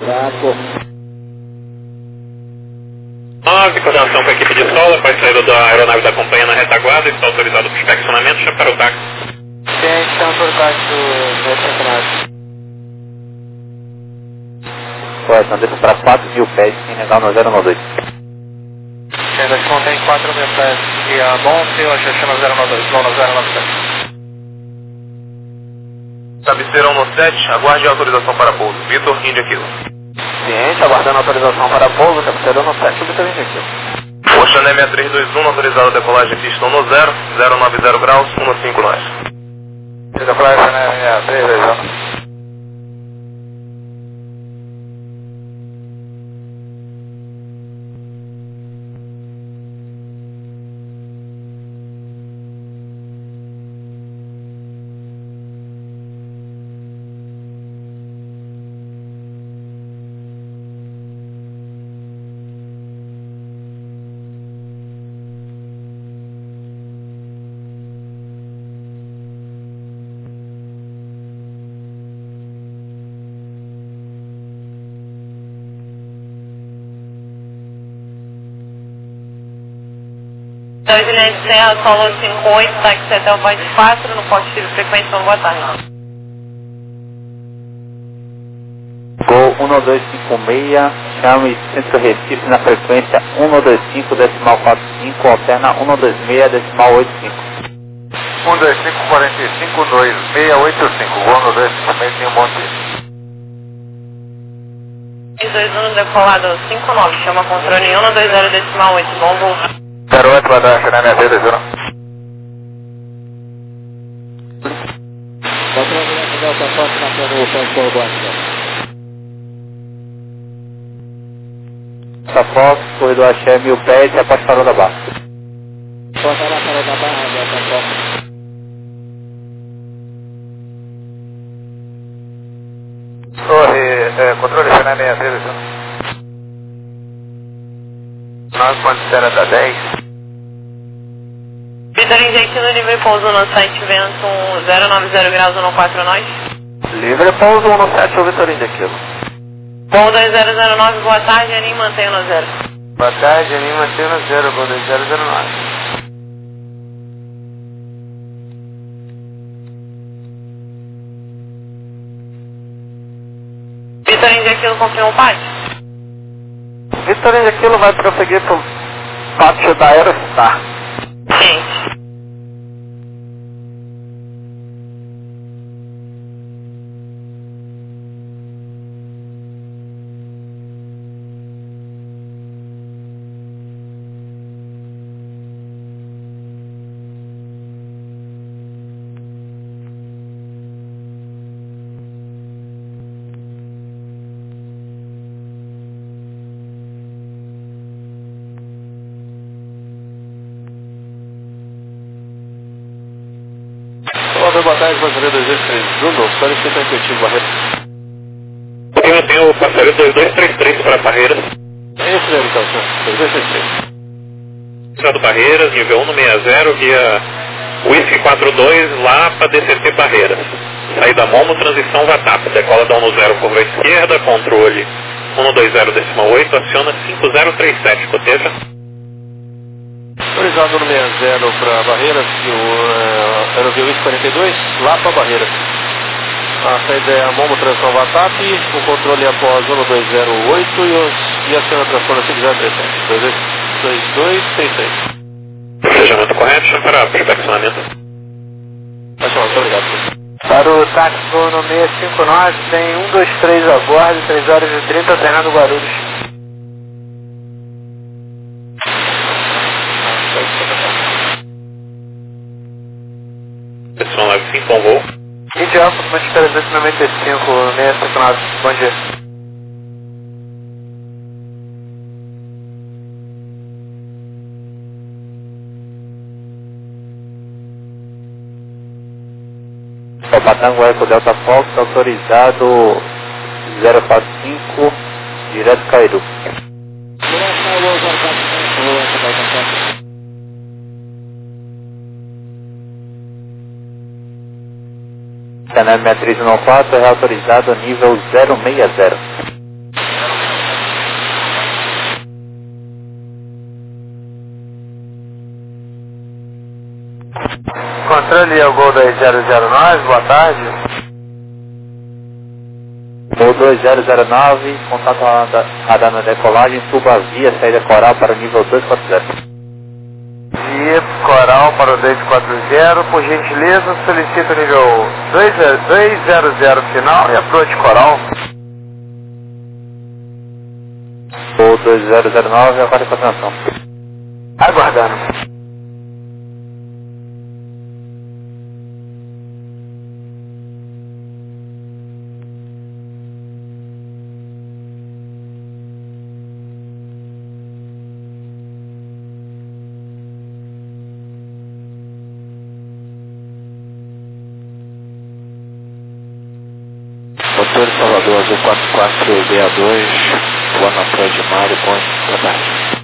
Fraco. 9, coordenação com a equipe de solo, após saída da aeronave da companhia na retaguarda, está autorizado para inspecionamento, já para o táxi. Sim, estamos por táxi do centenário. Correção, desça para 4.000 pés, sem legal no 092. Sendo que contém 4.000 pés e a Monte, eu acho que chama 092, não, 097. Cabeceira 17, aguarde a autorização para pouso. Vitor, Índia Kilo. Ciente, aguardando autorização para pouso, cabeceira no 7, Vitor Índia Kilo. Oceané 6321, autorizado a decolagem pista 10, 090 graus, 15 nós. Decolagem né, 6321. Juliette Serra, solo 58, táxi até o Void 4, no posto de frequência, boa tarde. Gol 1256, chame Centro Recife na frequência 125 decimal 45, alterna 126 decimal 85. 125 45 2685, voo no 256 em Monte. 21 decolado 59, chama controle 120 decimal 8, bom voo. 08, vai dar Oceané 6321. Controle Delta Fox na frente do Centro Urbano. Delta Fox, corredor Axé 1000 pés, após farol da Barra. Porta lá, farol da Barra, Delta Fox. Torre, controle Oceané 6321. 9.0 da 10. Vitor Inject no livre pouso no site vento 090 graus 14 nós. Livre pouso 17, o Vitor Índia Kilo. Voo 2009, boa tarde, Anim, mantenha no 0. Boa tarde, Anim, mantenha no 0, voo 2009. Vitor Inject confirma o pátio? Vitor Índia Kilo vai prosseguir para o pátio da Aerostar. Sim. Boa tarde, passageiro 2231, só licença efetivo, Barreira. Eu tenho o passageiro 2233 para Barreiras. É esse mesmo, então, senhor. 2233. Estado Barreiras, nível 160, via Whisky 42, lá para DCT Barreiras. Saída Momo, transição VATAP. Decola da 10, curva esquerda, controle 120 decimal 8, aciona 5037, coteja. Autorizado no 60 para Barreiras, aerovia Whisky 42, lá para Barreiras. A saída é a Momo, transição VATAP, o controle é após 1208 e aciona a transforma 5037. 2266. Planejamento correto, chama para perfeccionamento. Muito obrigado. Para o táxi no 659, tem 123 a bordo, 3 horas e 30, alternando Guarulhos. Pessoal 95, bom voo. Índia Alfa, Monte 395, 659, bom dia. Patango Eco Delta Fox, autorizado 045, direto Cairu. Canal 6394 é autorizado nível 060. Austrália, Gol 2009, boa tarde. Gol 2009, contato radar na decolagem, suba a via, saída coral para o nível 240. Via coral para o 240, por gentileza, solicito o nível 200 final e approach coral. Gol 2009, agora a continuação. Aguardando. Motor Salvador Azul 4462, Boa Praia de Mário, boa tarde.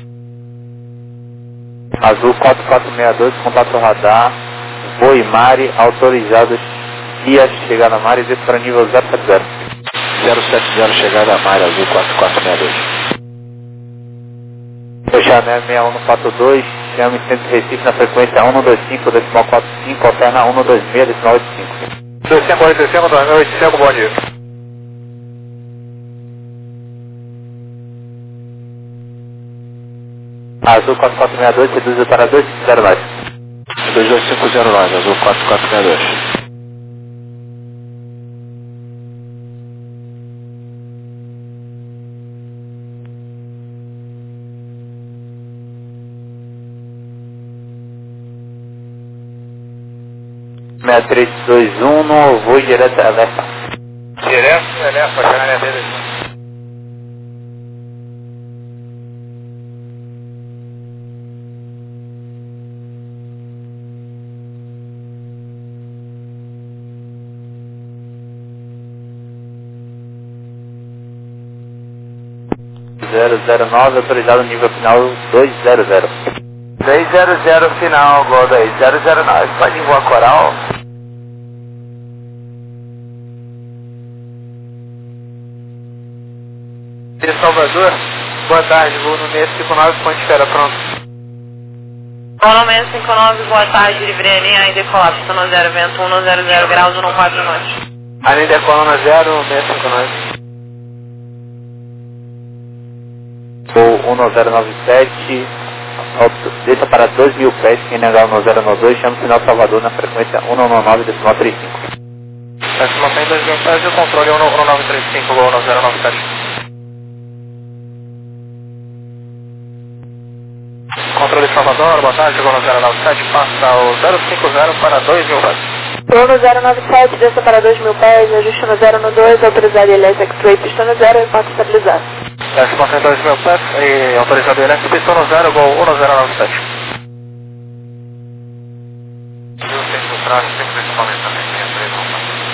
Azul 4462, contato radar, Boi Mari, autorizados via chegada a Mari, desce para nível 070. 070, chegada a Mário, Azul 4462. Chanel 6142, chame Centro Recife na frequência 125.45, alterna 126.85. 2585, 2085, bom dia. Azul 4462, reduzido para 2509. 22509, Azul 4462. Meia 321, voo direto a Lefa. Direto, Lefa, Chanel dele. Autorizado nível final 200. 200 final, Gol 2009, pode voar coral. De Salvador, boa tarde, voo no 659, ponte espera, pronto. Gol no 659, boa tarde, Livrenia, ainda decolar, pistão 0, vento 100 graus, 14 norte. Além da coluna 0, 659. Voo 1097, desça para 2.000 pés, quem negar o 1092, chama o sinal Salvador na frequência 199.35. Décima tem 2.000 pés e o controle 11935, Gol 1097. Controle Salvador, boa tarde, Gol 1097, passa o 050 para 2.000 pés. Gol no 097, desça para 2.000 pés, ajuste no 012, autorizado ILS X-Ray, pistão 0, impacto estabilizado. Décima tem 2.000 pés e autorizado ILS, pistão 0, Gol 1097. Eu tenho o traje, sempre equipamento também, 63 não.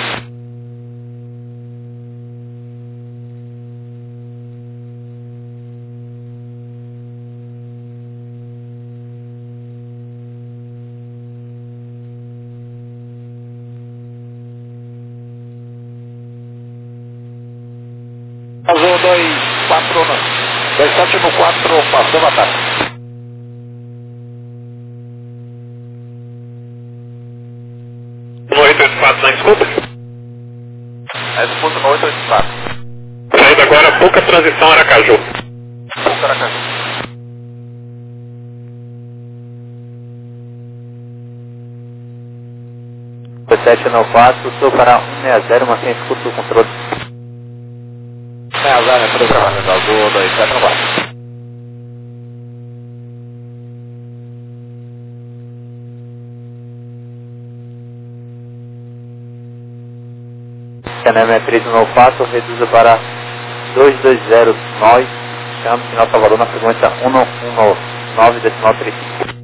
Azul 274, passou a tarde. No 884, não escuta? Escuta no 884. Saída agora, pouca transição Aracaju. Pouca Aracaju. Foi 794, sou para 160, mantém escuta o controle. Azar, né? Tudo trabalhando. Azul 274. Chanel 6394, reduza para 220 nós, chama o sinal Salvador na frequência 119.35.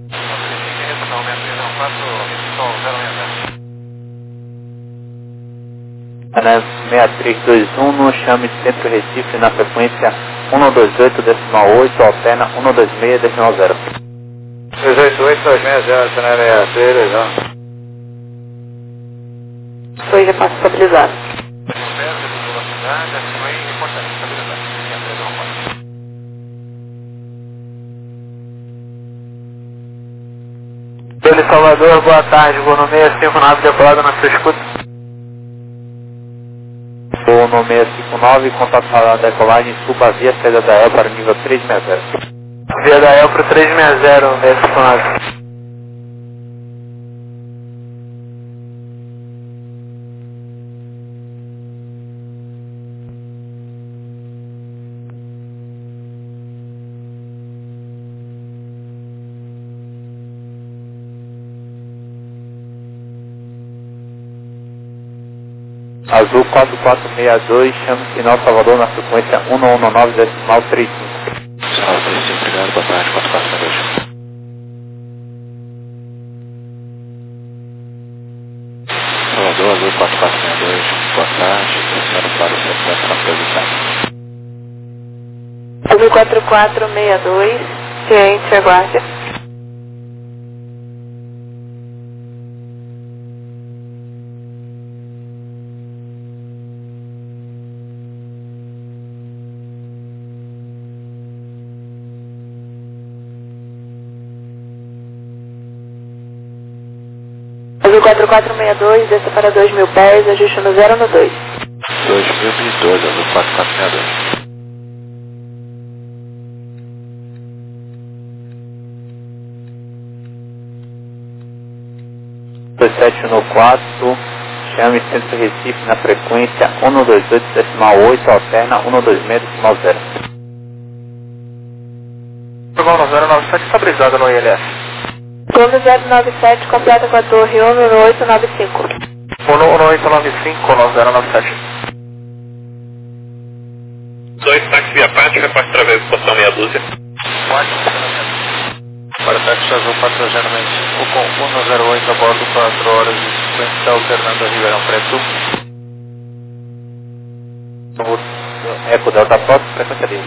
Chanel 6321, chame Centro Recife na frequência 128.8, alterna 126.0. 288-260, Chanel 6321. Foi repasse estabilizado. Ele Salvador, boa tarde, voo no 659 decolado na sua escuta. Voo no 659, contato para a decolagem, suba via saída da EL para o nível 360. Via da EL para 360, 659. Azul 4462, chama o sinal Salvador na frequência 119 decimal 35. Sinal 35, obrigado, boa tarde, 4462. Salvador, Azul 4462, boa tarde, descendo para o centro na posição. Azul 4462, ciente, aguarde. Azul 4462, desça para 2.000 pés, ajuste no 0 no 2. 2012, Azul 4462. no 4, chame Centro Recife na frequência 128 decimal 8, alterna 126 decimal 0. Programa 097 estabilizado no ILS. Torre 097, completa com a torre 11895. 11895 no 097. 2 táxi via Pátio, reparte através do portão meia dúzia. Para táxi Azul 405 com 108 a bordo, 4 horas e 50, alternando a Ribeirão Preto. Eco Delta Fox, frequência dele.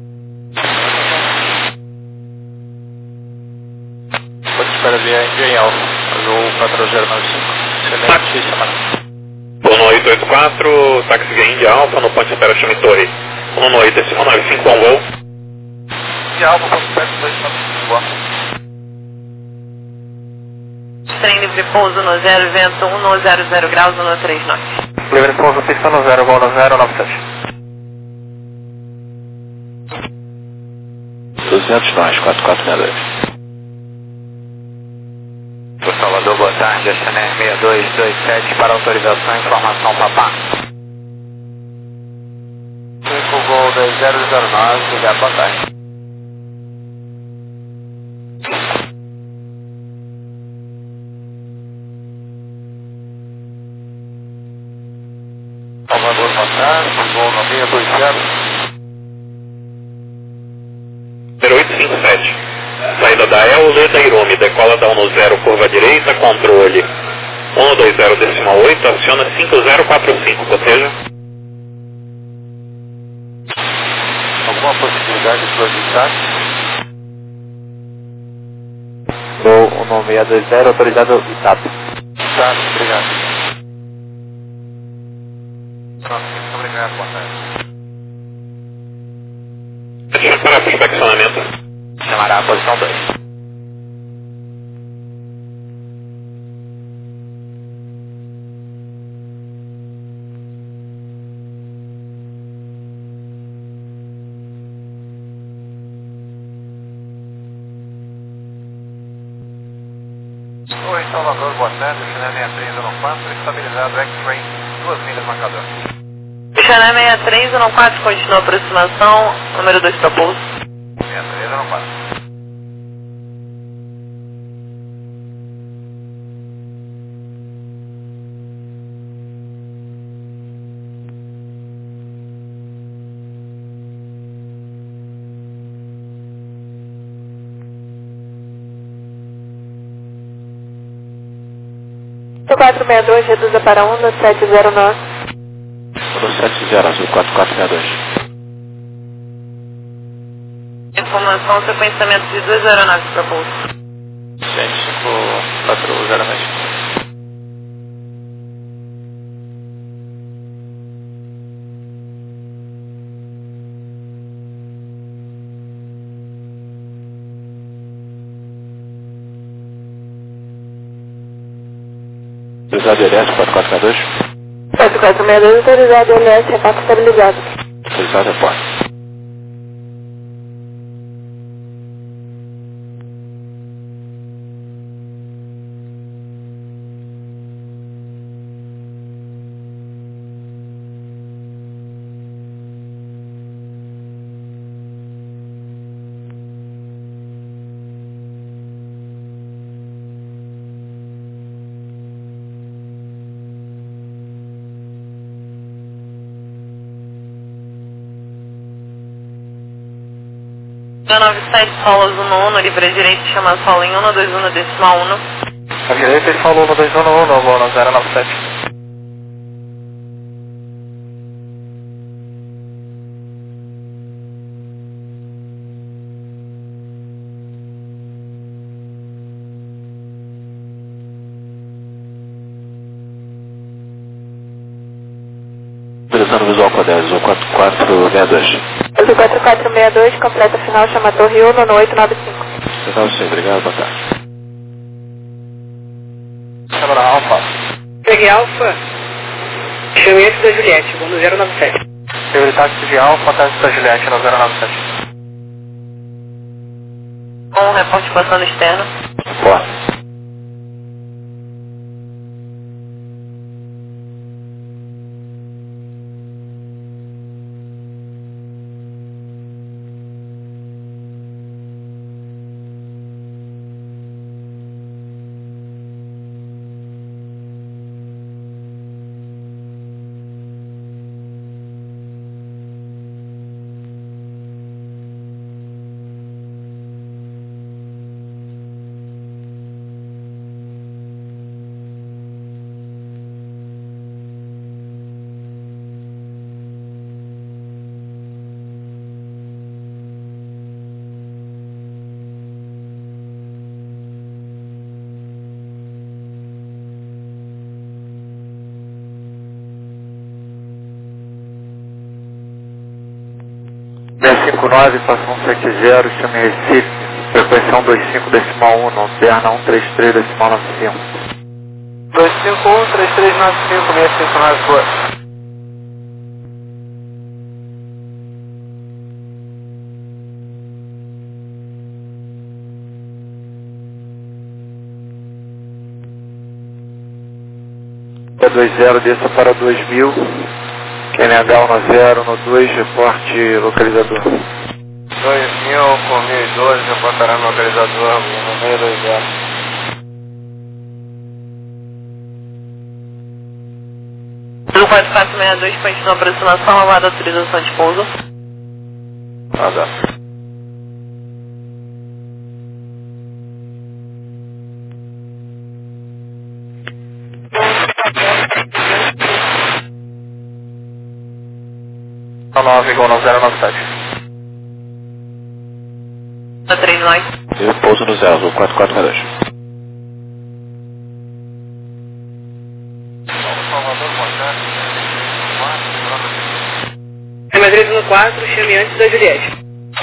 Pode espera via Indian Alpha, Azul 4095. Excelente semana. Voo no 884, táxi via India Alfa, no ponto de espera chame Torre 11895 com voo. India Alpha, ponto perto 295, boa. Trem livre pouso no 0, vento 100 graus, 139. Livre pouso, pista no 0, voo no 097. 200 nós, 4462. Salvador, boa tarde, SNR 6227 para autorização e informação papá. 5 Gol 2009, obrigado, boa tarde. Salvador, boa tarde, Gol no 620. 0857. Saída da EL, Leda Irome, decola da 10, curva direita, controle 120 decimal 8, aciona 5045, proteja. Alguma possibilidade de solicitar? Voo 19620, autorizado ITAP. Tá, obrigado. Muito obrigado, boa tarde. Deixa para prospeccionamento. Chamará a posição 2. Oi, Salvador, boa tarde, China 6314, estabilizado X-Ray, 2 milhas marcador. China 6314, continua a aproximação, número 2 para pouso. 6314. O 462 reduza para 11709. 170, Azul 4462. Informação, sequenciamento de 2 aeronaves para pouso. 105-409. Autorizado LS 4462. 4462, autorizado LS, repasse estabilizado. Autorizado reporte. Via 97, solos 1-1, livre à direita, chama solo em 121 decimal 1. À direita ele falou 1211, vou no 097. Autorizando visual com a 10, visual 4462. 4462, completa final, chama Torre 1 no 895. Legal, sim, obrigado, boa tarde. Câmara Alfa. Peguei Alfa, chame antes da Juliette, vou no 097. Seguridade táxi de Alfa, táxi da Juliette no 097. Com reporte passando externo. Reporte. B59, passou 170, chame Recife, frequência 125 decimal 1, Berna 133 decimal 95. 251 3395, 659 Boa. B20, desça para 2000. NH 10 no 2, reporte localizador. 2000 com 1012, reportará no localizador no 620. No 4462, continua a aproximação, aguarda autorização de pouso. Nada. São 9 igual no 097. 39. Eu pouso no 0, 4462. Madrid no 4, chame antes da Juliette.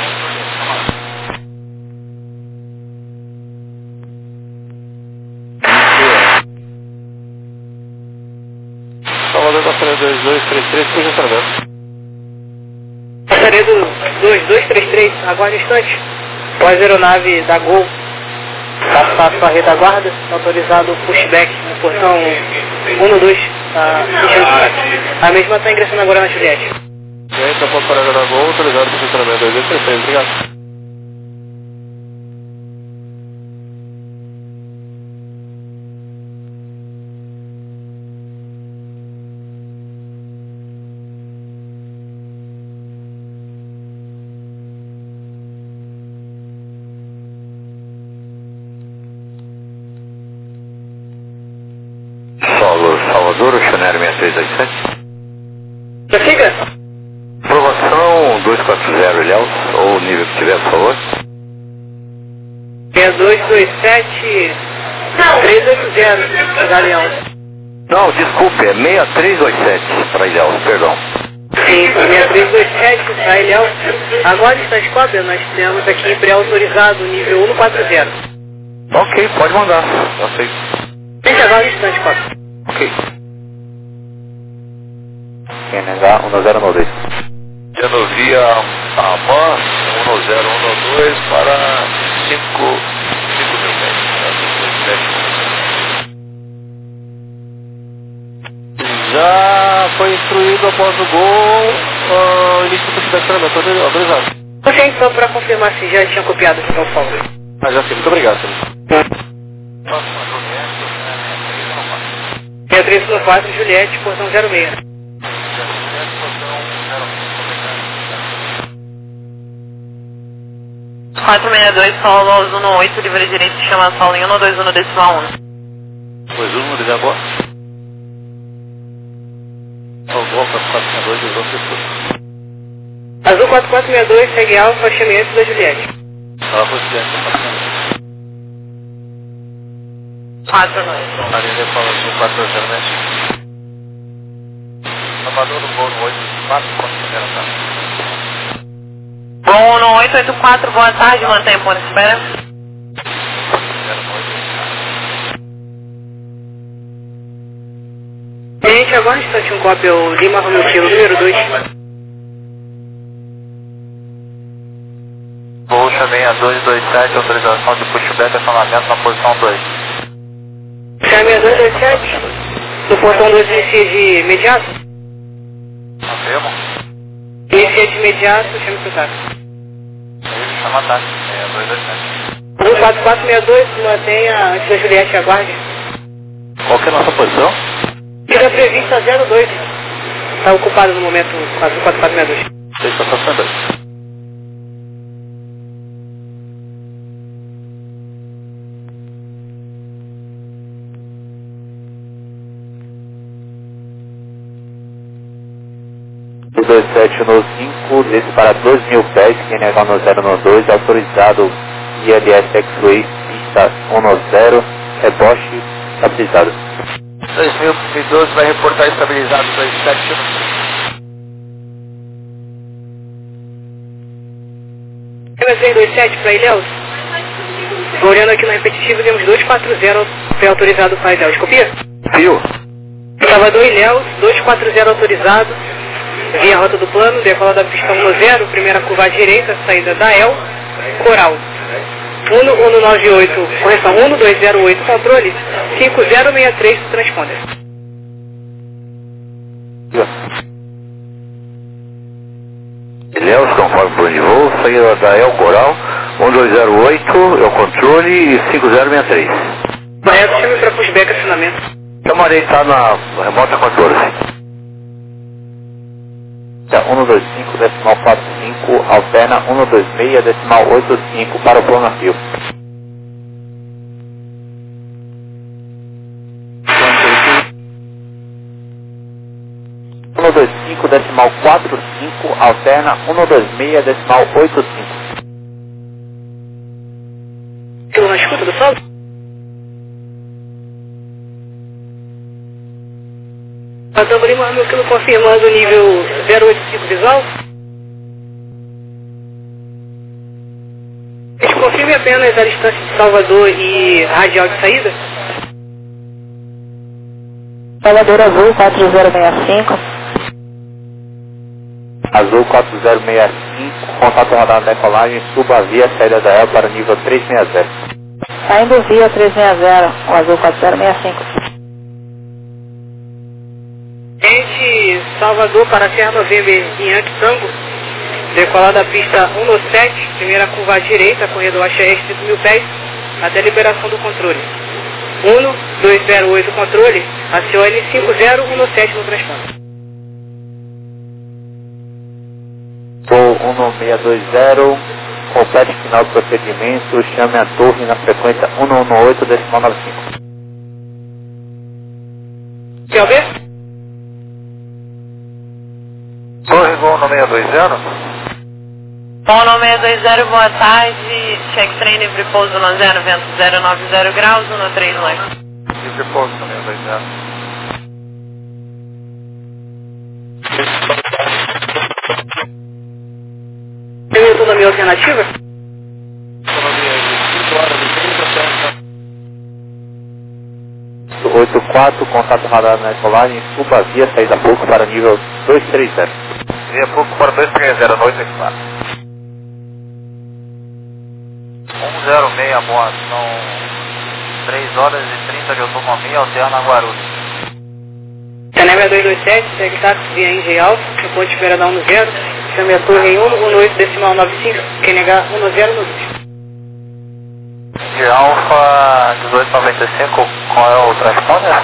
Salvador Passaredo 2233, cujo através. Passaredo 2233, aguarde um instante. Após a aeronave da Gol passar sua retaguarda, autorizado o pushback no portão 1 no 2. A mesma está ingressando agora na Juliette. E aí, então, para a da Gol, autorizado o funcionamento 2233, obrigado. Salvador, Chanel 6327. Prossiga. Aprovação 240, Ilhéus, ou o nível que tiver, por favor. 6227 380, Galeão. Não, desculpe, é 6327 para Ilhéus, perdão. Sim, 6327 para Ilhéus. Agora está de cópia, nós temos aqui pré-autorizado nível 140. Ok, pode mandar, aceito. Gente, agora está de cópia. Ok. QNH 1092. Genovia Aman 1012 para 5 mil metros. Já foi instruído após o gol, início do estacionamento autorizado. Você então, para confirmar se já tinha copiado o São Paulo. Já sim, muito obrigado. 6314, Juliette, portão 06. Os 462, Paulo Aos 18, livre direito, chama Paulo em 121 decimal 1. 21, liga agora. O Golfa 462 e o Golfa Pessoa. Azul 4462, segue alfa, chame antes da Juliette. Ela foi Juliette, 4-2. a linha fala Azul 400, né? Salvador no voo no 84, quanto que era, tá? Bom, no 884, boa tarde, mantenha ponto de espera. Gente, agora um instante, um cópia, o Lima Romeu Kilo, número 2. Bolsa 6227, autorização de pushback, acionamento na posição 2. Chame 227, no portão 2 inicia de imediato. Afirmo. Inicia de imediato, chame pro táxi. Ele chama táxi, 227. 14462, mantenha antes da Juliette, aguarde. Qual que é a nossa posição? Fica prevista 02. Está ocupado no momento, Azul 4462. Deixa eu passar também. O 27 no 5, desse para 2.000 pés, QNH 1092, autorizado ILS X-Way, pista 10, rebote, estabilizado. 2012 vai reportar estabilizado 27. MSN 27 para Ilhéus. Olhando aqui no repetitivo, temos 240 pré-autorizado para Ilhéus. Copia? Fio. Salvador Ilhéus, 240 autorizado. Via rota do plano, decola da pista 10, primeira curva à direita, saída da El, Coral. 1198, correção 1208, controle 5063 do transponder. Ilhéus, conforme plano de voo, saída da El Coral, 1208, é o controle e 5063. Correto, chame para pushback acionamento. Chamarei, tá na remota 14. 125, decimal 45, alterna 126, decimal 85 para o plano a fio. Decimal 45, alterna 126, decimal 85. Estou na escuta do saldo? Estamos ali, meu quilo confirmando o nível 085 visual. Confirme apenas a distância de Salvador e radial de saída. Salvador Azul 4065. Azul 4065, contato radar na decolagem, suba a via saída da El para nível 360. Saindo via 360, o Azul 4065. Gente, Salvador para Serra November em Yankee Tango. Decolar da pista 197, primeira curva à direita, corredor AXS 3000 pés, até liberação do controle. 1208 controle, acione 5017 no transporte. Voo 1620, complete final do procedimento, chame a torre na frequência 118, decimal 95. Quer ver? Torre Gol no 620. Bom, no 620, boa tarde. Check train livre pouso no 0, vento 090 graus, 138. Livre pouso no 620. Tem autonomia alternativa? Autonomia de 5 horas e 30 84 4, contato radar na decolagem, suba via saída pouco para nível 230. Via pouco para 230, noite equipado. 106 Moa, são 3 horas e 30 de autonomia, alterna Guarulhos. Canema 227, segue táxi via Índia Alfa, no ponto de espera da 10, chame a torre em 118,95, QNH 1092. De Alfa 1895, qual é o transponder?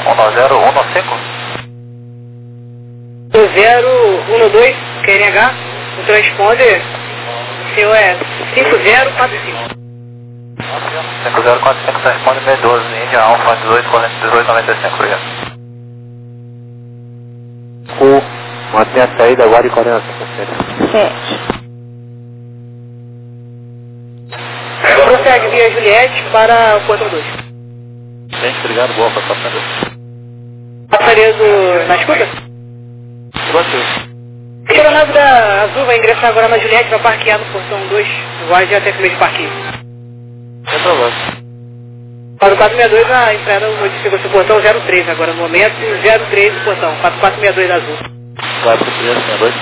10115? 1012, QNH, o transponder, o senhor é 5045. 5045, transponder B12, Índia Alfa 1895, obrigado. Mantenha a saída, aguarde 45 7. Prossegue via Juliette para o Porto 2. Gente, obrigado, boa para passar. Passaredo na escuta? Bateu. A aeronave da Azul vai ingressar agora na Juliette, vai parquear no portão 2, guarde até esse meio de parquinho. Sem problema. Para o 462, a entrada modificou seu portão 03 agora, no momento 03 do portão, 4462 da Azul. Vai para o 362.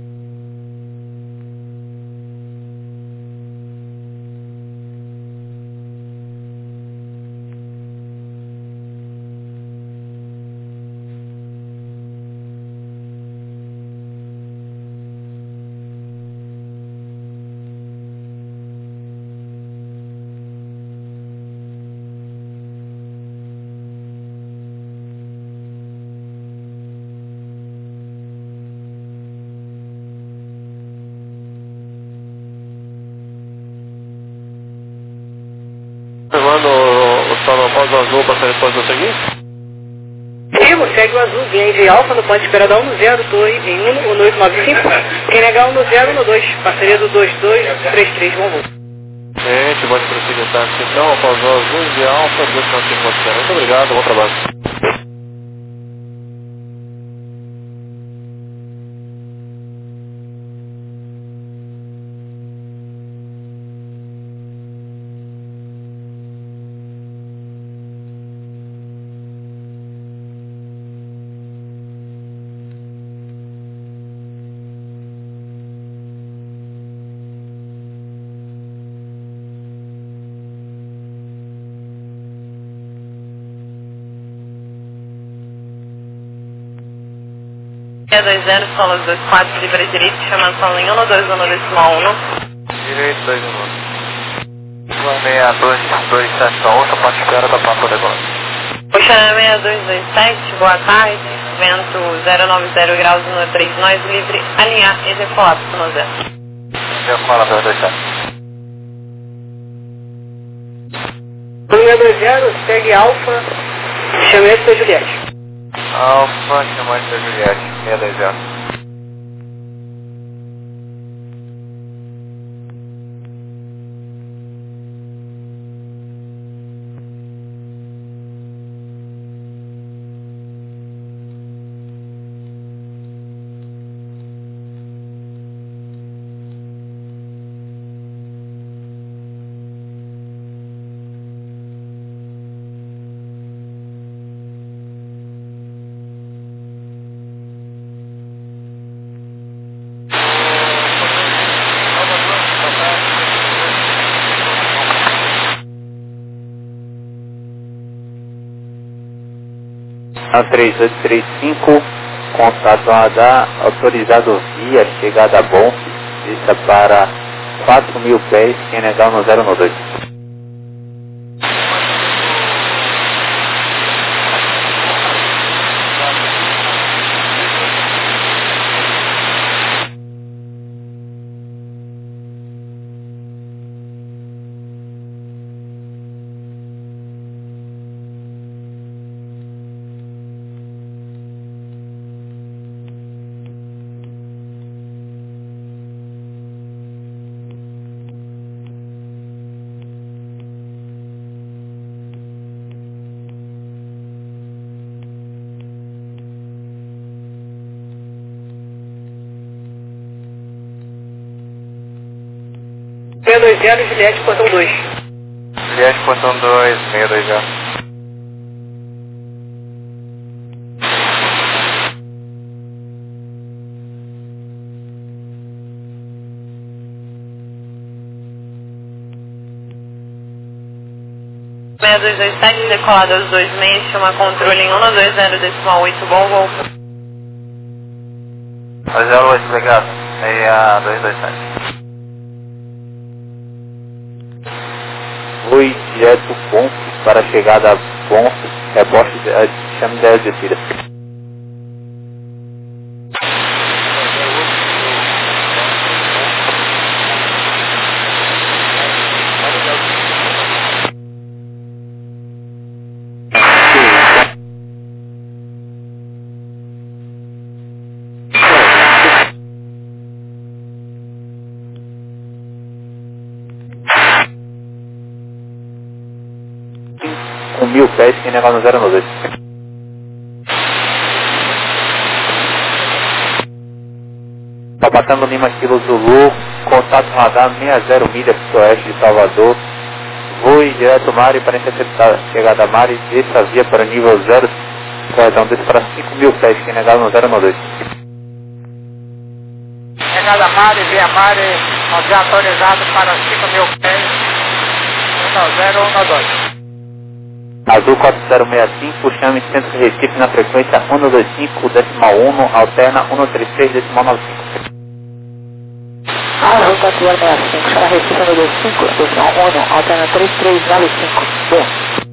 Observando o sol após o azul para depois do seguinte? Primo, segue o Azul, via Índia Alfa, no ponto de espera da 10, torre em 11895, QNH 1012, parceria do 2233, vamos ver. Gente, pode prosseguir, tá? Então, após o azul de alfa, 295. Muito obrigado, bom trabalho. É 20, solas 24, livre direito, chamando solo em 121,1. Direito 21. 16227, outra ponte de espera da Pampa de Gomes. Puxa 6227, boa tarde, vento 090 graus no 3 nós, livre, alinhar e decolar no 0. Decola 227. 120, segue Alfa, chamei da Juliette. Alfa, chamante da Juliette, 620. A 3835, contato radar, autorizado via, chegada bom, vista para 4.000 pés, QNH 1092. P20, Juliette, portão 2. Juliette, portão 2, 620. 6227, decolado aos 26, chama controle em 120,8, bom voo. 208, obrigado. 6227. Voe direto Bonf para a chegada a Bonf, rebote, chame 10 descida. Com 1000 pés, quem negar no 092. Papatando Lima Kilo Zulu, contato radar 60 milhas oeste de Salvador. Voe direto Mari para interceptar chegada a Mari, desça a via para nível 0, perdão, desça para 5000 pés, quem negar no 092. Chegada Mari, via Mari, já autorizado para 5.000 pés, 1012. Azul 4065, chame Centro Recife na frequência 125,1, alterna 133,95. Azul 4065, chama Recife 125,1, alterna 3395. Bom.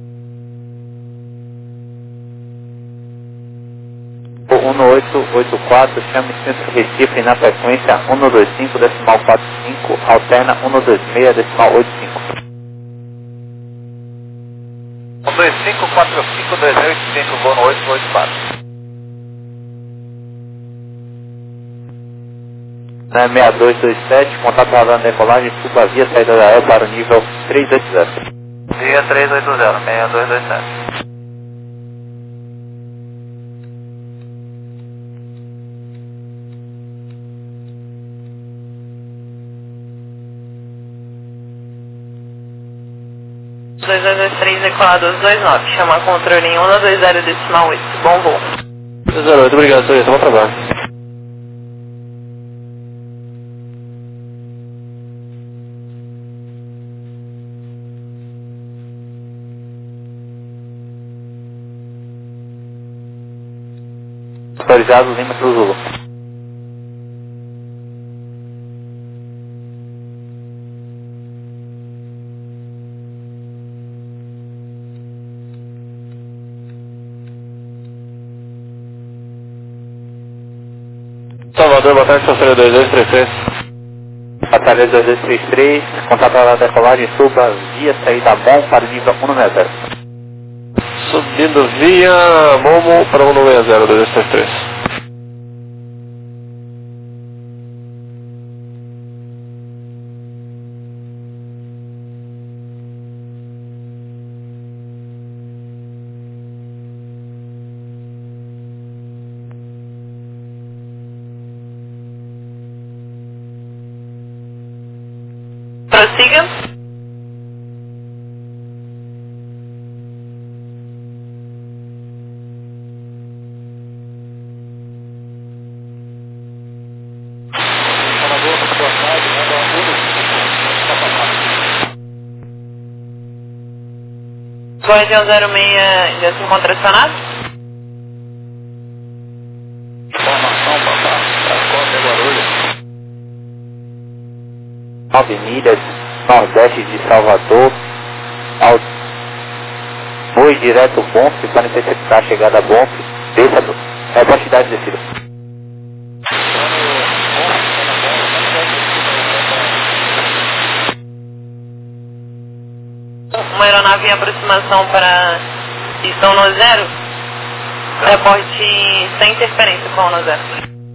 O 1884, chame Centro Recife na frequência 125,45, alterna 126,85. 12545-285, voo no 884. Na 6227, contato radar na decolagem, suba via saída da aérea para o nível 380. Via 380, 6227. Decolado aos 29, chama controle em 120,8, bom voo. 208, obrigado, Sr. Bom trabalho. Autorizado Lima Kilo Zulu. Salvador, boa tarde, Passageiro 2233. Batalha 2233, contato radar na decolagem, suba via saída bom para o nível 190. Subindo via Momo para 190, 2233. Prossiga. Guardião 06 ainda se encontra acionado? Informação, papai. Transporte Guarulhos. 9 milhas, nordeste de Salvador. Voe direto Bonf para interceptar a chegada a Bonf. Desça do. Rebote de descida. Uma aeronave em aproximação para pistão no 0, reporte sem interferência com o no 0.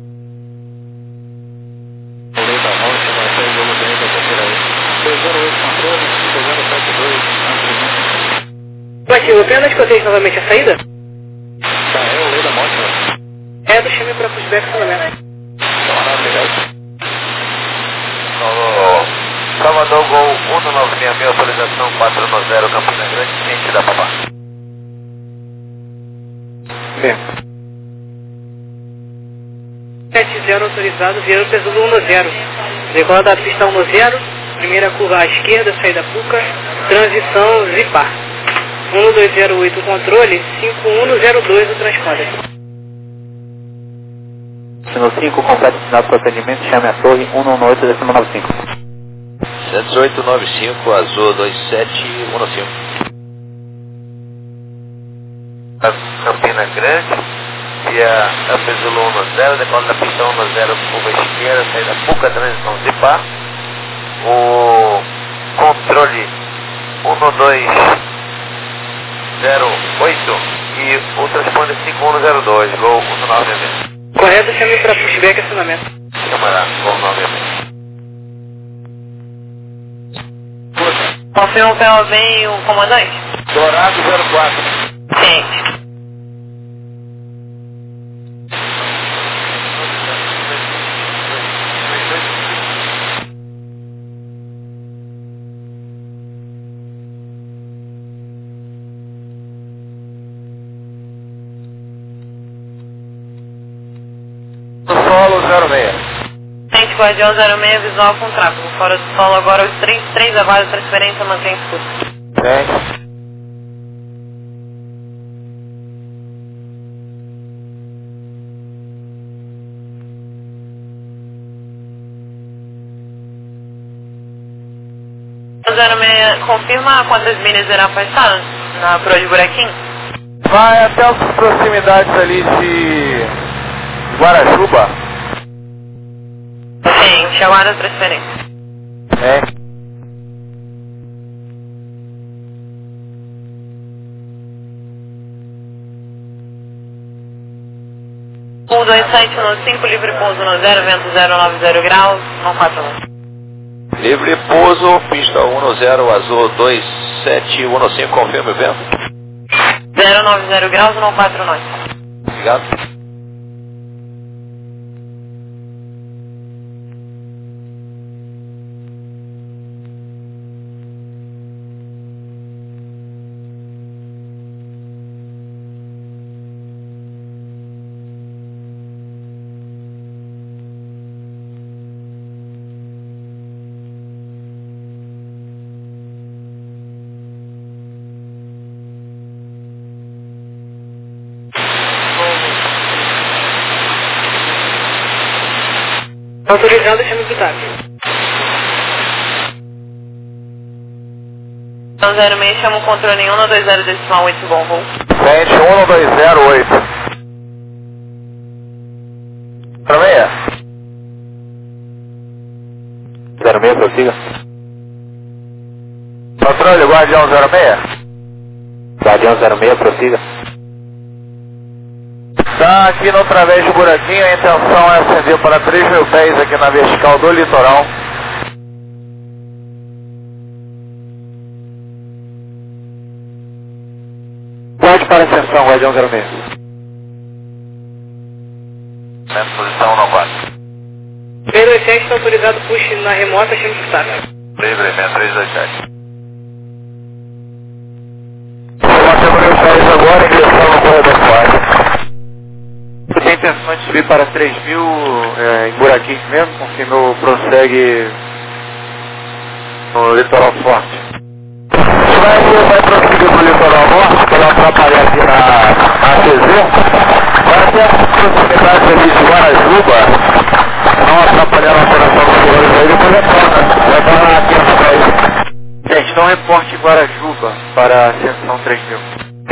Batido, apenas escutei novamente a saída? Tá, é o lei da morte, né? É do chame para pushback somente. Salvador Gol 196, autorização 490, Campina Grande, ciente da Papá. Bem. 70 autorizado, virando peso do 10. Decola da pista 10, primeira curva à esquerda, saída Puca, transição Zipar. 1208 o controle, 5102 o transponder. Sino 5, complete o sinal para atendimento, chame a torre 118.95. 7895, azul 2715. Campina Grande, via Zulu 10, decola da pista 10, curva esquerda, saída Puca, transição de par. O controle 1208 e o transponder 5102, Gol 19. Correto, chame para pushback e acionamento. Câmara, Gol 9. Confirma o POV e o comandante? Dourado 04. Sim. Solo 06. Frente Guardião 06, visual com tráfego. Fora do solo agora os 33, a base de transferência mantém escudo. O 06 confirma quantas milhas irá afastar na proa de buraquinho? Vai até as proximidades ali de Guarajuba. Sim, chamada transferência. É. O 2715, livre pouso no 0, vento 090 graus, não 41. Livre pouso, pista 10, azul 2715, confirma o vento. 090 graus, não 49. Obrigado. Autorizado, chame do TAP. Então 06, chama o controle 120.8, bom voo. Frente 1208. Para meia. 06, prossiga. Controle, Guardião 06. Guardião 06, prossiga. Tá aqui no través do buraquinho, a intenção é ascender para 3.000 pés aqui na vertical do litoral. Pode para a ascensão, Guardião 06. Posição 194. 327 está autorizado push na remota, chame do TAP. Livre, 6327. Bateu 1.000 pés agora, ingressão no corredor 4. Você tem intenção de subir para 3.000 em buraquinhos mesmo? Confirmou, prossegue no litoral forte. Vai prosseguir no litoral norte, para não atrapalhar aqui na ATZ. Vai até as proximidades ali de Guarajuba, não atrapalhar a operação dos senhores aí, depois retorna. Retorna aqui atrás. Gente, então reporte Guarajuba para a ascensão 3.000.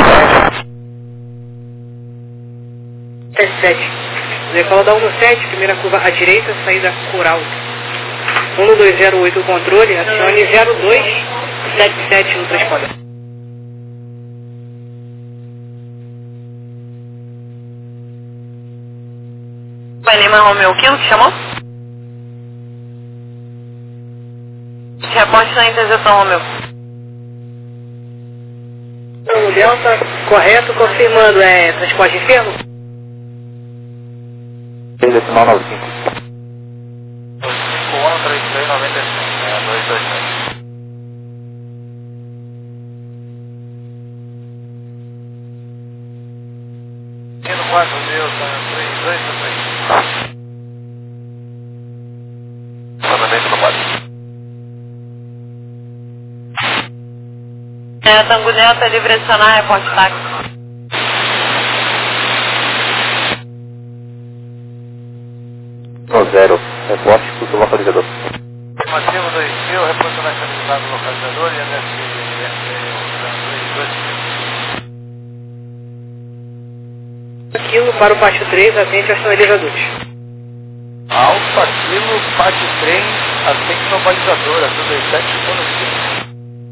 77. Decola da 17, primeira curva à direita, saída Coral. 1208 o controle, acione 0277 no transponder. Vai Lima Romeu, Kilo, que chamou? Reporte na interseção, Romeu. O Delta, correto, confirmando, transporte de ferro? 3.95. 513395, 222. Indo 4 mil, 3223. Somente no 4. Tango Delta, livre adicionar, reporte táxi. No 0, reporte, curso localizador. Afirmativo 2000, reporte nacionalizado no localizador e Kilo para o pátio 3, atende aos sinalizadores. Alfa Kilo, pátio 3, atende no balizador, a 27 ficou no 5.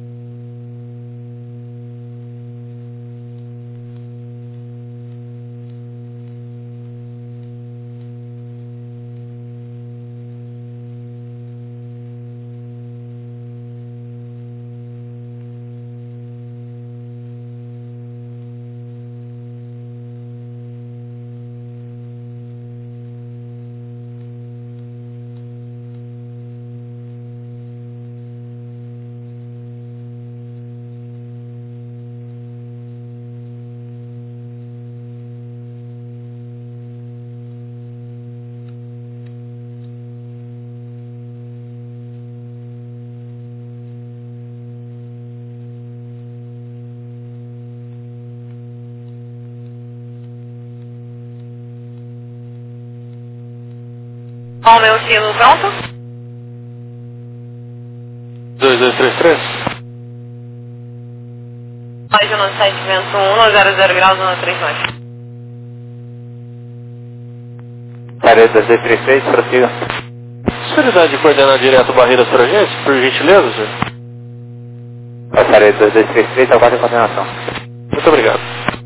Qual o meu Kilo pronto? 2233. Pode no 7 vento 1, 00 graus, 139. Parede 2233, prossiga. Possibilidade de coordenar direto barreiras pra gente, por gentileza, senhor? Parede 2233, aguarde a coordenação. Muito obrigado.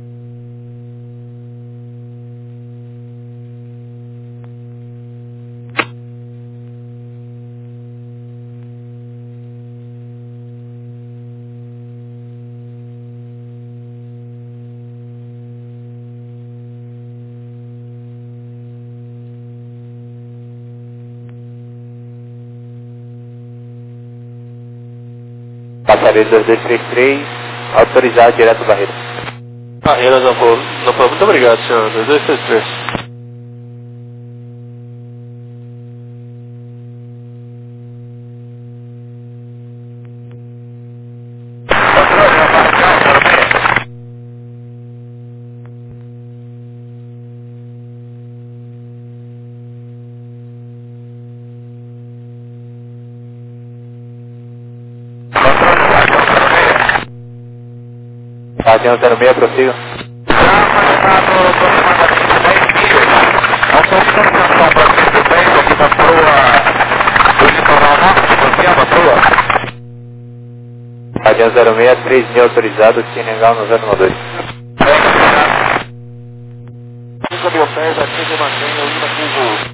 Passaria 2233, autorizado direto barreira. Barreiras não pô. Muito obrigado, senhor. 2233. Guardião 06, prossiga. Nós estamos dando atenção para o tempo aqui da proa do litoral norte, confirma a proa. Guardião 06, 3000 autorizado, Senegal no 092. 5 mil pés, ativo e mantenha o índice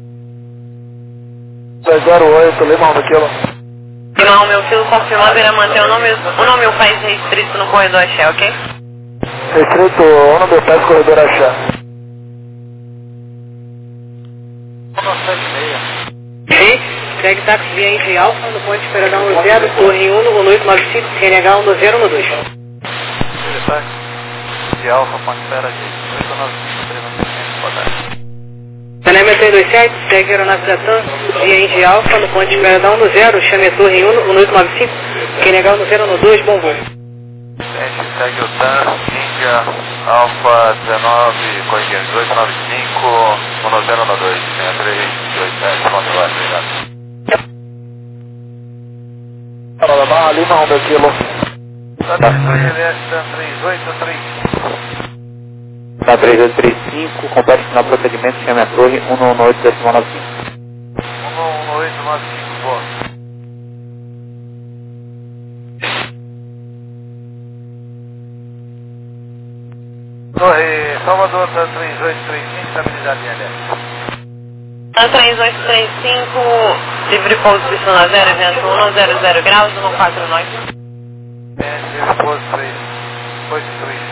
208, Limão do Quilo. Limão, meu Kilo confirmando, irá manter o nome e o país restrito no corredor Axé, ok? Restrito, o nome do país, corredor Axé. 176. Sim, segue táxi via Indy Alfa, no ponto de Peradão 0, torre 1, no 895, CNH 1012. De Alfa, ponte espera de 895, boa tarde. Telema 327, segue aeronave da TAM, via Indy Alfa, no ponto de Peradão 0, chame a torre 1, no 895, CNH 1012, bom voo. Segue o TAN, Índia, Alfa 19, corrigir 1895, 1012, 327, ponto lá, obrigado. Fala, Lima, Romeu Kilo. TAN 3835. Na 3835, complete final procedimento, chame a torre 118,95. 11895, boa. Torre Salvador, TAN 3835, estabilidade em LS. 3835, livre pouso de Sona 0, vento 1, 00 graus, 149. Livre pouso 383.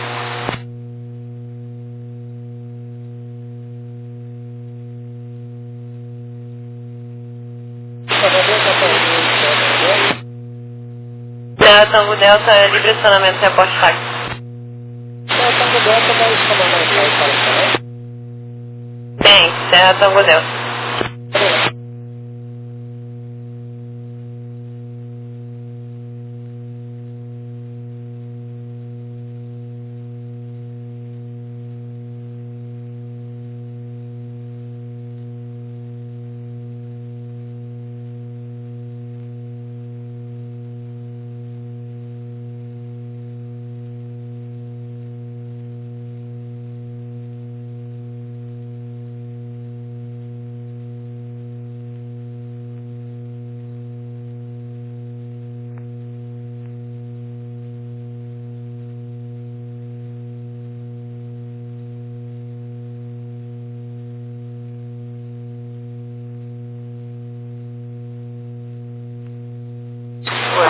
Tango Delta, livre acionamento, reporte táxi. Tango Delta vai escalongar Tem, Serra Tango Delta.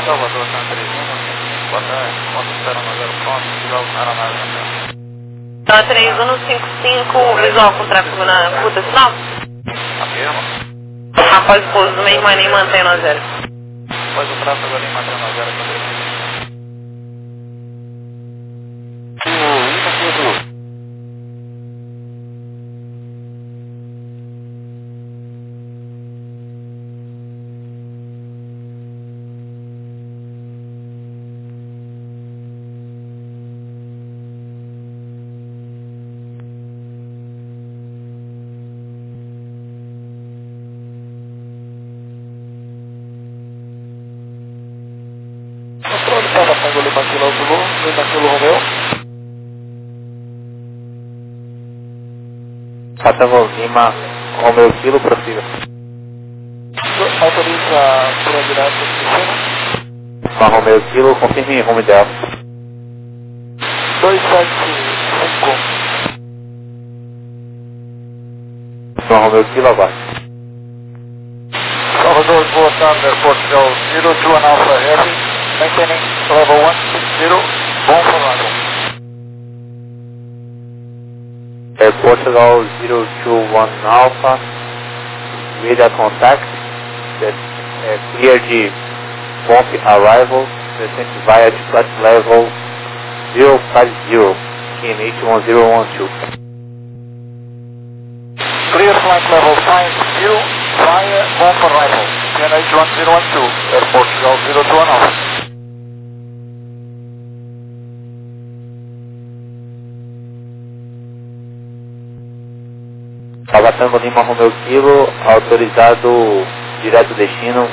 Salvador, Santa Terezinha, boa tarde, ponto 090 pronto, visual com aeronave na tela. Tá 3155, visual com tráfego na curta sinal. Afirma. Após o pouso do mesmo anime, mantém no 0. Após o tráfego ali, mantém no 0, Santa Terezinha. Tango Lima Kilo Zulu, Lima Kilo Romeo. Tango Lima Romeo Kilo, prossiga. Autoriza por direto do sistema. Lima Romeo Kilo, confirme rumo ideal. 275. Lima Romeo Kilo, aguarde. Salvador, boa tarde, Portugal 02 Alpha Heavy, maintaining level 160, bom for arrival. Portugal 021 Alpha, radar contact, clear de bump arrival, descent via flight level 050, QNH 1012. Clear flight level 50 via bump arrival, QNH 1012, Air Portugal 02 Alpha. Tango Lima Romeo Kilo, autorizado direto destino.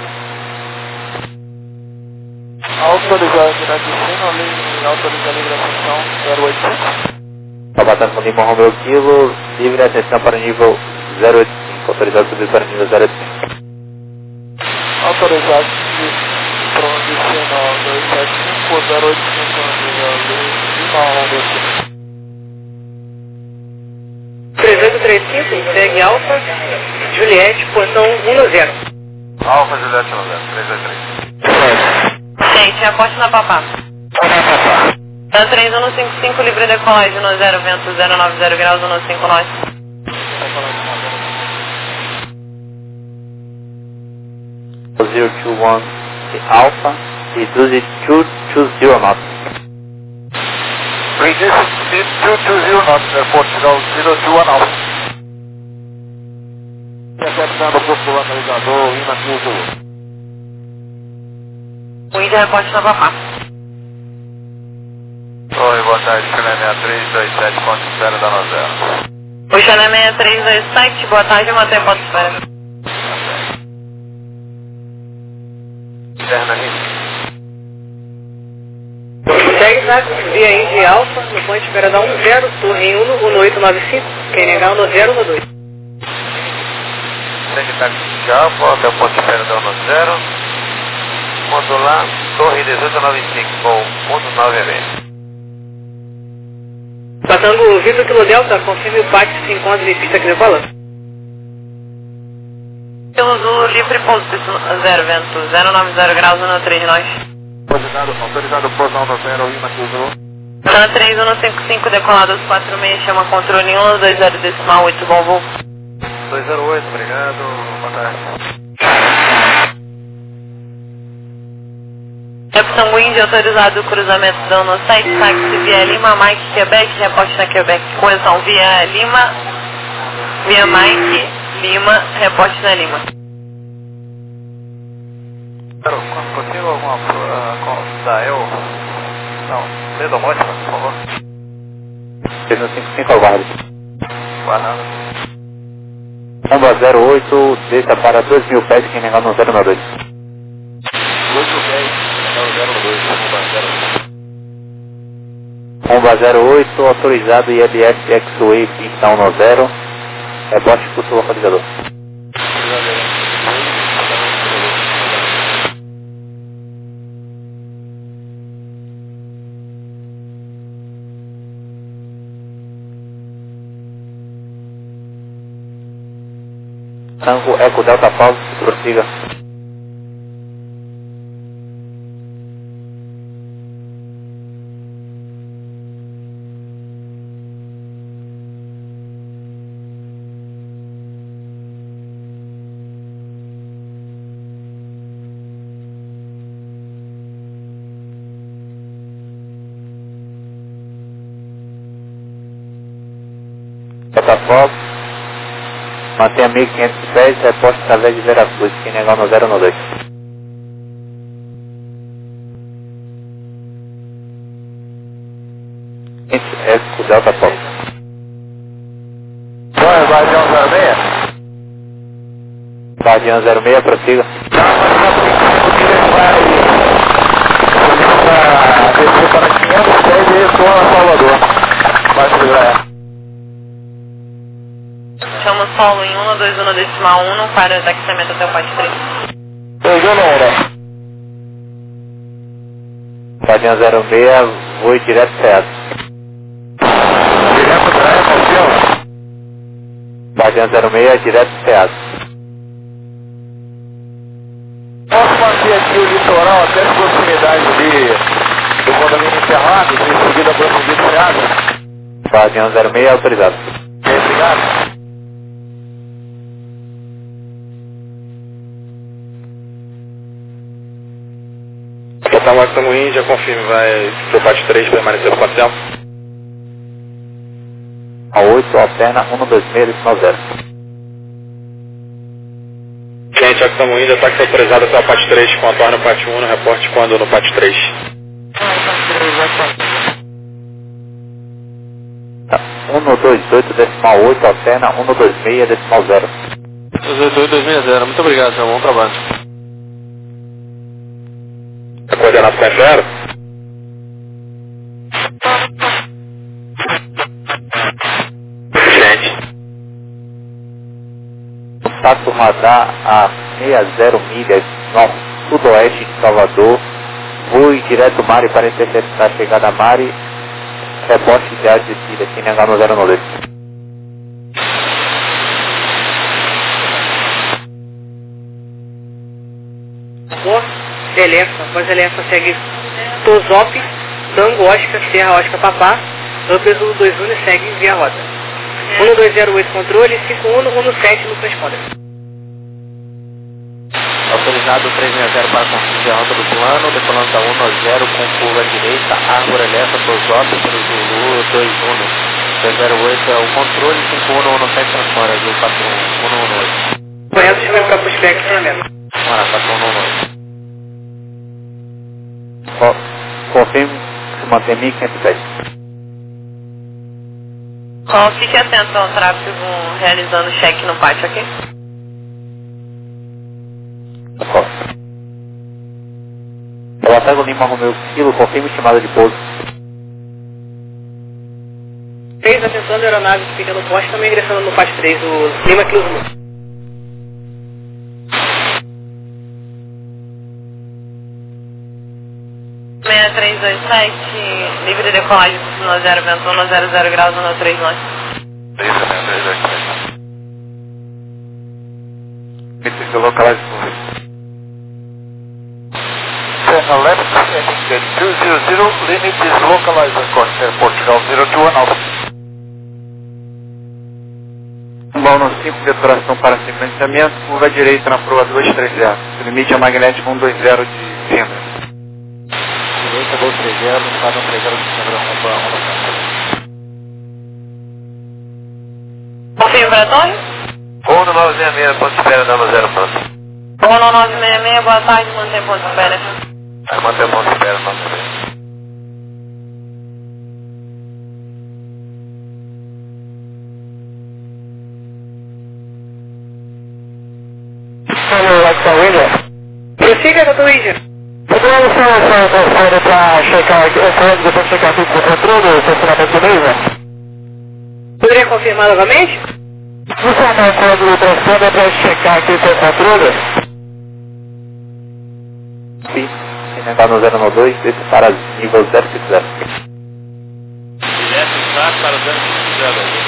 Autorizado direto destino, autoriza livre ascensão 085. Tango Lima Romeo Kilo, livre ascensão para nível 085, autorizado subir para nível 085. Autorizado para o destino 275, 085 nível Lima Romeo Kilo. 3835, segue Alfa, Juliette, portão 10. Alfa Juliette 10, 323. Gente, aposte na papá. Tá 3155, livre decolagem no 0, vento 090 graus, 159 nós. 021 Alpha e 220 knots. Reduce speed 220 knots, Air Portugal 021 Alpha. Recepção do posto localizador, Lima Kilo Zulu. O Índia reposte na papá. Oi, boa tarde, Chile 6327, ponto espera da Nozera. O Chile 6327, boa tarde, mantém ponto espera. Interna ali. Segue táxi via Indy Alfa, no ponto de espera da 10, torre 1 no 895, quem negar no 0 no 2. Segue táxi de Alfa, até o ponto de espera da 10. Modular, torre 1895, voo 19 Batango Vitor Kilo Delta, confirme o PAC se encontra em pista que eu falando. Pelo Zulu, livre pouso, 0, vento 090 graus, 139 nós. Autorizado pouso alto 0, Lima Kilo Zulu. Tá 3155, decolado aos 46, chama controle 120 decimal 8, bom voo. 208, obrigado, boa tarde. Capitão Wind, autorizado cruzamento do no site, táxi via Lima, Mike, Quebec, reposte na Quebec, correção via Lima, via Mike, Lima, reposte na Lima. Consigo alguma da eu? Não, Ledo Mótica, por favor. 355 aguarde. Guardado. 108, desça para 2.000 pés, quem negar no 092. 108, autorizado ILS X-Way, pistão no 0, rebote curso localizador. Tango Eco Delta Paulo, prossiga. Botafogo. Mantenha 1.500 pés, reposta através de Veracruz, que negar no 092. É o Delta Pop. Guardião 06. Guardião 06, prossiga. Vai descer para 500 pés e retorna a Salvador. Vai segurar. Chama o solo em 121 decimal 1 para o taxamento até o pote 3. Guardião 06, voe direto certo. Direto para a confirma. Guardião 06, direto certo. Posso manter aqui o litoral até as proximidades do condomínio Interlagos, em seguida para o convite Seado? Guardião 06, autorizado. Obrigado. Total Máximo Índia, confirme, vai pro parte 3 permanecer por quanto tempo? A 8, alterna 126, decimal 0. Gente, Axamo Índia, ataque autorizado até o parte 3, contorna o parte 1, reporte quando no parte 3. Tá. 128, decimal 8, alterna 126, decimal 0. 288, 2060, muito obrigado, seu bom trabalho. A coordenada está em 0? Gente. Contato radar a 60 milhas no sudoeste de Salvador. Voe direto Mari para interceptar a chegada a Mari. Reporte de área de descida, aqui em no 092. Após Elefa segue Tosop, Tango Oscar, Serra Oscar Papá, Upper 121 e segue via rota. 1208 controle, 5117 no transponder. Autorizado 360 para construir a rota do plano, decolando da 190 com curva à direita, Árvore Elefa, Tosop, pelo Zulu 21. 308 é o controle, 5117 transponder, Azul 4118. Correto, chama para pushback treinamento. Bora, 4118. Confirme se mantém 1.500 pés. Fique atento ao tráfego realizando check no pátio, ok? Botafogo Lima Romeu Kilo, confirme chamada de pouso. 3, atenção, a aeronave que fica no poste, também ingressando no pátio 3, o Lima Kilo Zulu. Livre de decolagem no 0 vento 1, 00 graus, no 3 norte. Meeting localized for Channel left, ending gate 200, limit is localized on Portugal 021 Alpha. Bônus 5 de duração para silenciamento, curva direita na proa 230. O limite é magnético 120 de Sintra. Direita 230, padrão 30 de Sintra, Confirme para Antônio? 1966, ponto de espera, dando 0 ponto. 1966, boa tarde, mantém ponto de espera. Mantém ponto de espera, não sei. Prossiga, Dr. William. Poderia ser para checar aqui, depois checar aqui com o controle, o funcionamento do meio, Poderia confirmar novamente? funcionamento do transponder para checar aqui com o controle. Sim, emendar no 092, desce para nível 060. Direto está para 060.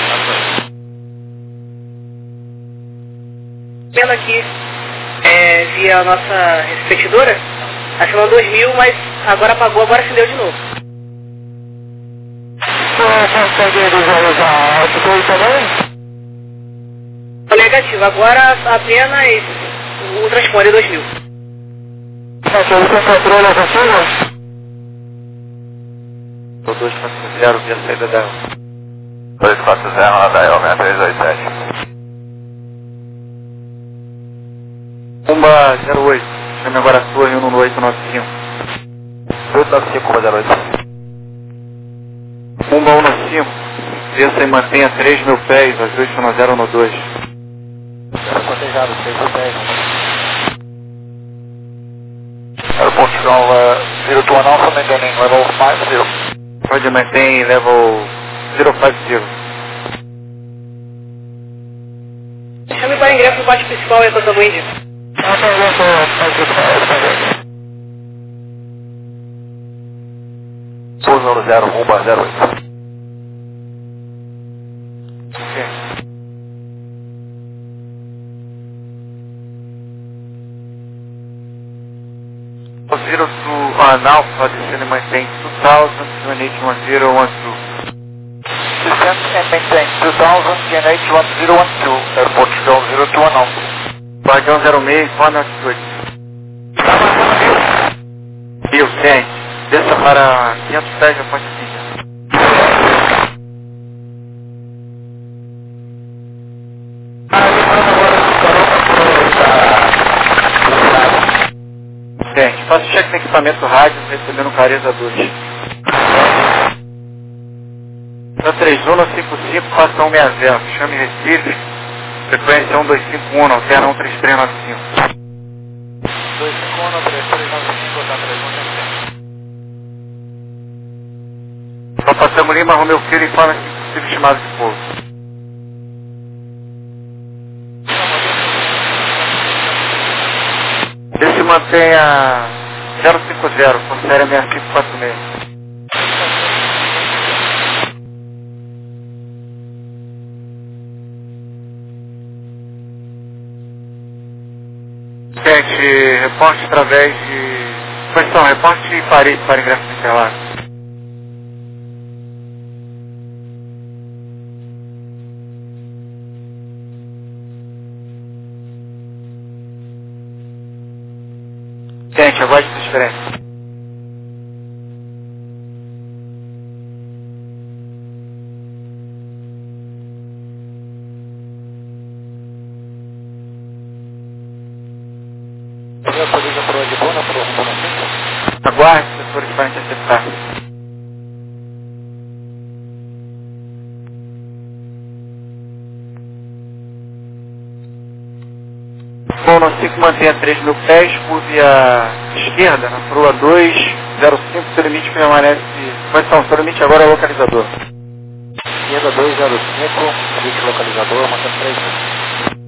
Vendo aqui, via a nossa repetidora, acionou 2000, mas agora apagou, agora acendeu de novo. Consegue visualizar a altitude também? Negativo, agora apenas o transponder 2000. Aquele com controle efetivo? O 240 via saída da 240 na Dial 387. Pumba 08, chame agora a sua em 11895. 895, Pumba 08. Pumba 195, desça e mantenha 3 mil pés, ajuste no 012. Cotejado, 3 mil pés. Airport Control 02 Alpha, maintaining level 50. Pode manter level 050. Chame para ingresso no bate principal aí, Santa Luísa. 200, Pumba 08. Zero to Alpha, descend and maintain 2000, QNH1012. Descend and maintain 2000, QNH 1012, Airport Control 02 Alpha. Guardião 06, informe altitude. Rio, sente. Desça para 500 pés da ponte 5. Sente. Faça check no equipamento rádio, recebendo clareza 2. Da 3155, faça 160. Chame Recife. Frequência 1251, alterna 13395. 251, 3395, tá 317. Só passamos Lima, Romeu Filho, informa se possível estimado de pouso. Esse mantenha 050, por série 6546. Gente, reporte através de... Questão, reporte de Paris para ingresso de Interlagos. Gente, aguarde transferência. Aguarde, os setores para interceptar. Bom, no 5 mantenha 3 mil pés, curve à esquerda, na proa 205, seu limite permanece... Quais são? Seu limite agora é localizador. Esquerda 205, limite localizador, mantém 3 mil.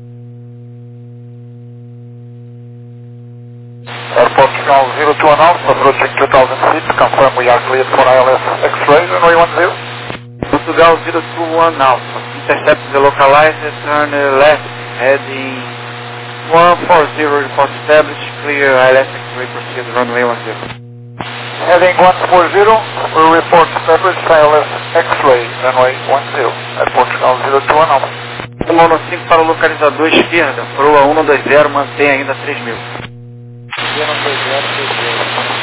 Airport Control 02 Alpha, approaching 2000 feet, confirm we are cleared for ILS X-ray, runway 10. Portugal 021 Alpha, intercept the localizer, turn left, heading 140, report established, clear ILS X-ray, proceed, runway 10. Heading 140, we report established ILS X-ray, runway 10. Airport Control 02 Alpha. Mono 5 para o localizador esquerda, proa 120, mantém ainda 3 mil. 120, 3 mil.